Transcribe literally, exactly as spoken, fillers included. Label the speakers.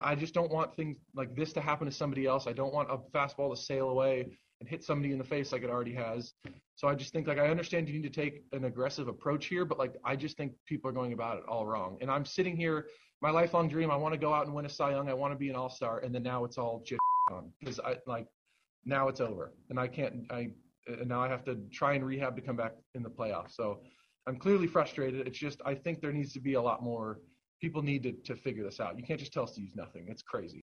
Speaker 1: I just don't want things like this to happen to somebody else. I don't want a fastball to sail away and hit somebody in the face like it already has. So I just think, like, I understand you need to take an aggressive approach here, but like I just think people are going about it all wrong. And I'm sitting here, my lifelong dream, I want to go out and win a Cy Young. I want to be an all-star, and then now it's all just on because I like now it's over, and I can't. I and now I have to try and rehab to come back in the playoffs. So I'm clearly frustrated. It's just I think there needs to be a lot more. People need to, to figure this out. You can't just tell us to use nothing. It's crazy.